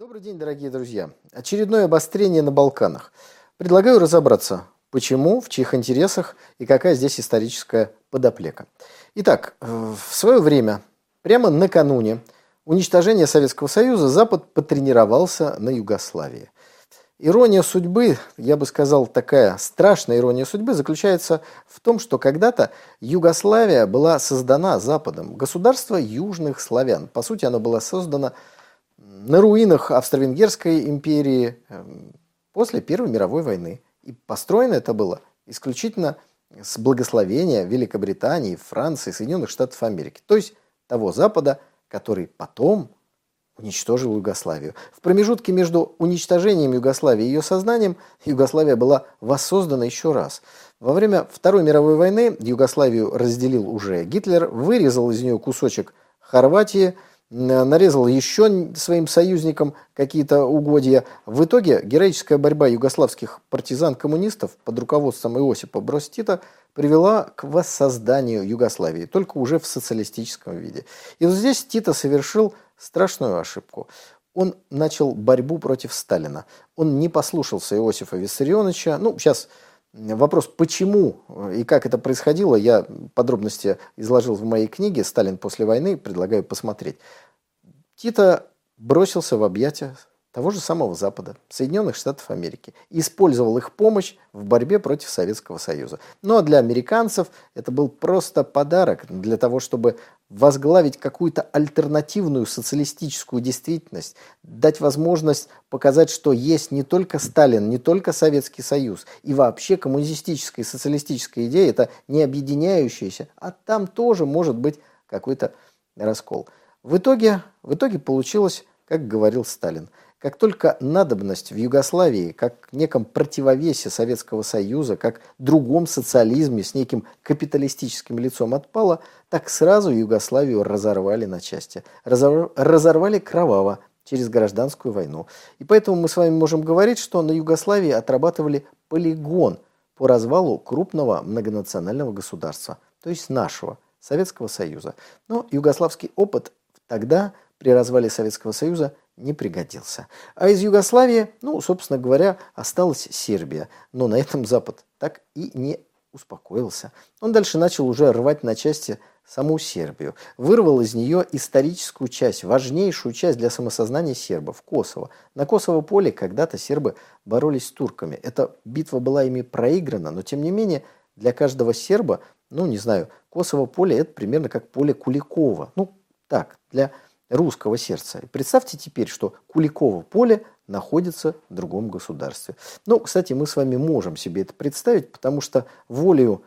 Добрый день, дорогие друзья. Очередное обострение на Балканах. Предлагаю разобраться, почему, в чьих интересах и какая здесь историческая подоплека. Итак, в свое время, прямо накануне уничтожения Советского Союза, Запад потренировался на Югославии. Ирония судьбы, я бы сказал, такая страшная ирония судьбы, заключается в том, что когда-то Югославия была создана Западом, государство южных славян. По сути, оно было создано на руинах Австро-Венгерской империи после Первой мировой войны. И построено это было исключительно с благословения Великобритании, Франции, Соединенных Штатов Америки. То есть того Запада, который потом уничтожил Югославию. В промежутке между уничтожением Югославии и ее созданием Югославия была воссоздана еще раз. Во время Второй мировой войны Югославию разделил уже Гитлер, вырезал из нее кусочек Хорватии, нарезал еще своим союзникам какие-то угодья. В итоге героическая борьба югославских партизан-коммунистов под руководством Иосипа Броз Тита привела к воссозданию Югославии, только уже в социалистическом виде. И вот здесь Тита совершил страшную ошибку. Он начал борьбу против Сталина. Он не послушался Иосифа Виссарионовича. Сейчас вопрос, почему и как это происходило, я подробности изложил в моей книге «Сталин после войны», предлагаю посмотреть. Тита бросился в объятия того же самого Запада, Соединенных Штатов Америки, и использовал их помощь в борьбе против Советского Союза. Ну а для американцев это был просто подарок для того, чтобы возглавить какую-то альтернативную социалистическую действительность, дать возможность показать, что есть не только Сталин, не только Советский Союз, и вообще коммунистическая и социалистическая идея – это не объединяющаяся, а там тоже может быть какой-то раскол. В итоге получилось, как говорил Сталин, как только надобность в Югославии, как неком противовесе Советского Союза, как другом социализме с неким капиталистическим лицом отпала, так сразу Югославию разорвали на части. Разорвали кроваво через гражданскую войну. И поэтому мы с вами можем говорить, что на Югославии отрабатывали полигон по развалу крупного многонационального государства, то есть нашего, Советского Союза. Но югославский опыт тогда при развале Советского Союза не пригодился. А из Югославии, собственно говоря, осталась Сербия. Но на этом Запад так и не успокоился. Он дальше начал уже рвать на части саму Сербию. Вырвал из нее историческую часть, важнейшую часть для самосознания сербов – Косово. На Косово-поле когда-то сербы боролись с турками. Эта битва была ими проиграна, но тем не менее для каждого серба, Косово-поле – это примерно как поле Куликова. Для русского сердца. Представьте теперь, что Куликово поле находится в другом государстве. Кстати, мы с вами можем себе это представить, потому что волею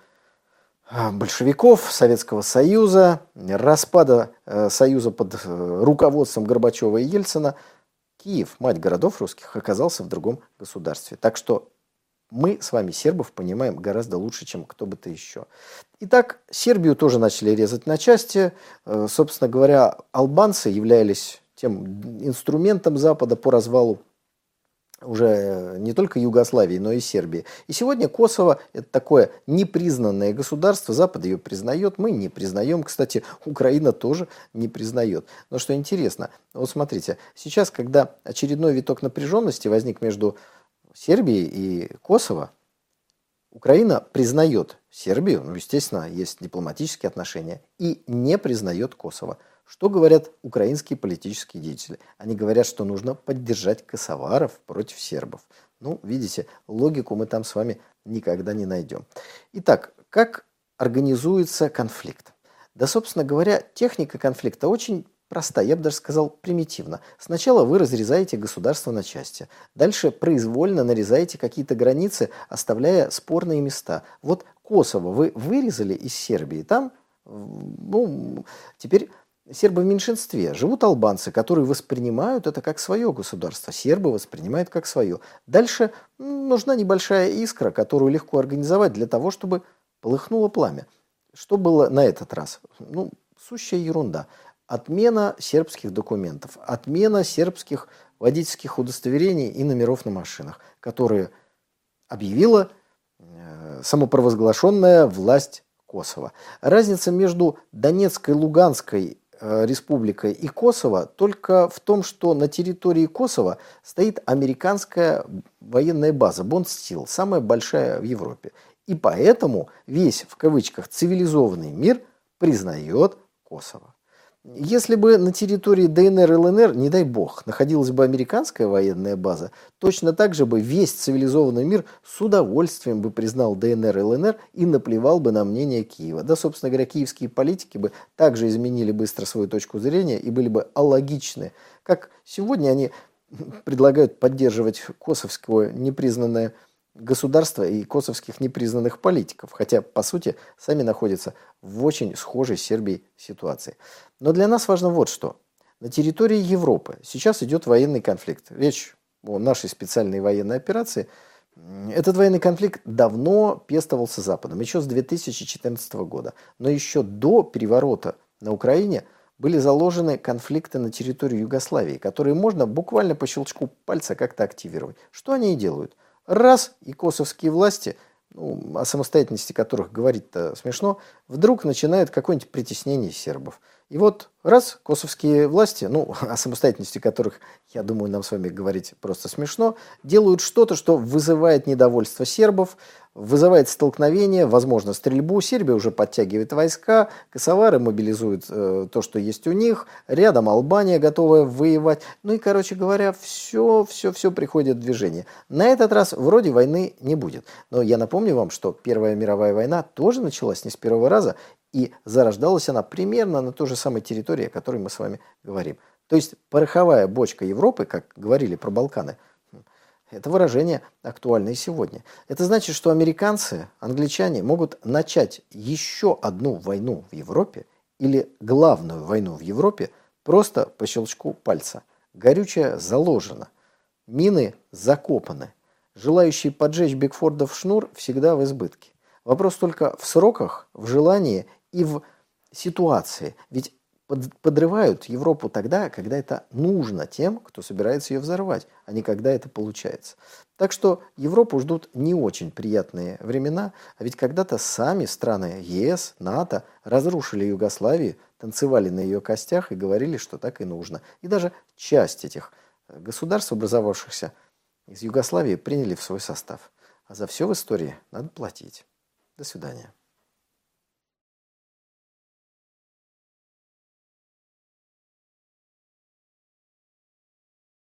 большевиков, Советского Союза, распада Союза под руководством Горбачева и Ельцина, Киев, мать городов русских, оказался в другом государстве. Так что мы с вами сербов понимаем гораздо лучше, чем кто бы то еще. Итак, Сербию тоже начали резать на части. Собственно говоря, албанцы являлись тем инструментом Запада по развалу уже не только Югославии, но и Сербии. И сегодня Косово – это такое непризнанное государство. Запад ее признает, мы не признаем. Кстати, Украина тоже не признает. Но что интересно, вот смотрите, сейчас, когда очередной виток напряженности возник между Сербии и Косово, Украина признает Сербию, естественно, есть дипломатические отношения, и не признает Косово. Что говорят украинские политические деятели? Они говорят, что нужно поддержать косоваров против сербов. Видите, логику мы там с вами никогда не найдем. Итак, как организуется конфликт? Да, собственно говоря, техника конфликта очень проста, я бы даже сказал примитивно. Сначала вы разрезаете государство на части. Дальше произвольно нарезаете какие-то границы, оставляя спорные места. Вот Косово вы вырезали из Сербии. Там, теперь сербы в меньшинстве. Живут албанцы, которые воспринимают это как свое государство. Сербы воспринимают как свое. Дальше нужна небольшая искра, которую легко организовать для того, чтобы полыхнуло пламя. Что было на этот раз? Сущая ерунда. Отмена сербских документов, отмена сербских водительских удостоверений и номеров на машинах, которые объявила самопровозглашенная власть Косово. Разница между Донецкой, Луганской республика и Косово только в том, что на территории Косово стоит американская военная база Бондстил, самая большая в Европе. И поэтому весь, в кавычках, цивилизованный мир признает Косово. Если бы на территории ДНР и ЛНР, не дай бог, находилась бы американская военная база, точно так же бы весь цивилизованный мир с удовольствием бы признал ДНР и ЛНР и наплевал бы на мнение Киева. Да, собственно говоря, киевские политики бы также изменили быстро свою точку зрения и были бы алогичны, как сегодня они предлагают поддерживать косовское непризнанное государства и косовских непризнанных политиков, хотя, по сути, сами находятся в очень схожей с Сербией ситуации. Но для нас важно вот что. На территории Европы сейчас идет военный конфликт. Речь о нашей специальной военной операции. Этот военный конфликт давно пестовался Западом, еще с 2014 года. Но еще до переворота на Украине были заложены конфликты на территории Югославии, которые можно буквально по щелчку пальца как-то активировать. Что они и делают? Раз, и косовские власти, о самостоятельности которых говорить-то смешно, вдруг начинают какое-нибудь притеснение сербов. И вот раз, косовские власти, о самостоятельности которых, я думаю, нам с вами говорить просто смешно, делают что-то, что вызывает недовольство сербов, вызывает столкновение, возможно, стрельбу. Сербия уже подтягивает войска, косовары мобилизуют то, что есть у них, рядом Албания готовая воевать. И, короче говоря, все приходит в движение. На этот раз вроде войны не будет. Но я напомню вам, что Первая мировая война тоже началась не с первого раза, и зарождалась она примерно на той же самой территории, о которой мы с вами говорим. То есть пороховая бочка Европы, как говорили про Балканы, это выражение актуально и сегодня. Это значит, что американцы, англичане могут начать еще одну войну в Европе или главную войну в Европе просто по щелчку пальца. Горючее заложено, мины закопаны. Желающие поджечь Бигфордов шнур всегда в избытке. Вопрос только в сроках, в желании и в ситуации. Ведь подрывают Европу тогда, когда это нужно тем, кто собирается ее взорвать, а не когда это получается. Так что Европу ждут не очень приятные времена, а ведь когда-то сами страны ЕС, НАТО разрушили Югославию, танцевали на ее костях и говорили, что так и нужно. И даже часть этих государств, образовавшихся из Югославии, приняли в свой состав. А за все в истории надо платить. До свидания.